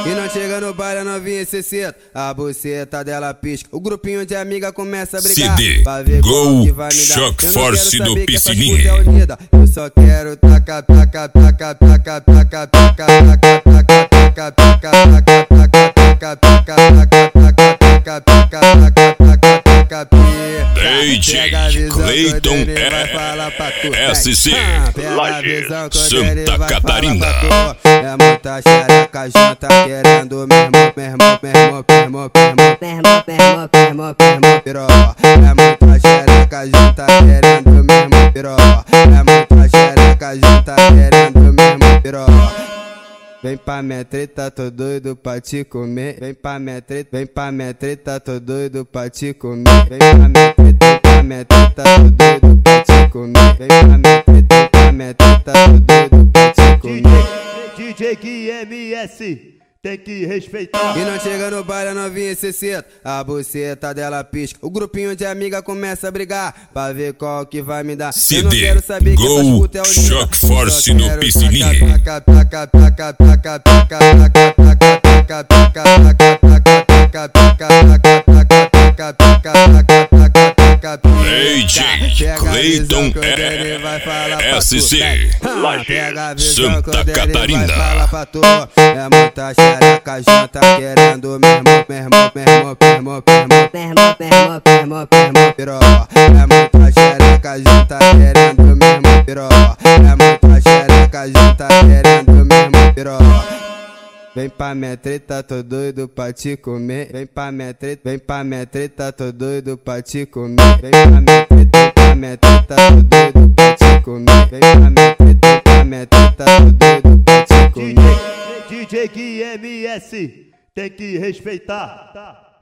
E não chega no baile, a novinha se senta, a buceta dela pisca. O grupinho de amiga começa a brigar pra ver qual que vai me dar. Shock Eu não Force quero no saber que essa Piscininha. puta é unida. Eu só quero taca, taca, taca, taca, taca, taca, taca, taca, taca, taca, taca, taca, taca, taca, taca, taca, DJ Cleiton SC Santa Catarina. É muita xereca junta querendo mesmo, piroca. É muita xereca junta querendo mesmo, piroca. É muita xereca junta querendo mesmo, piroca. Vem pra minha treta, tô doido pra te comer. Vem pra minha treta, tô doido pra te comer. Vem pra minha treta, tô doido pra te comer. Vem pra minha treta, tô doido pra te comer. DJ QMS, tem que respeitar. E não chega no baile, a novinha se senta, a buceta dela pisca. O grupinho de amiga começa a brigar pra ver qual que vai me dar. Eu não quero saber que essas puta é unida. Shock Force no Piscininha. DJ Cleiton SC Santa Catarina. É muita xereca junta querendo mesmo, piroca. É muita xereca junta querendo mesmo, piroca. É muita xereca junta querendo mesmo, piroca. Vem pra minha treta, tô doido pra te comer. Vem pra minha treta, tô doido pra te comer. Vem pra minha treta, tô doido pra te comer. Vem pra minha treta, tô doido pra te comer. DJ QMS, tem que respeitar.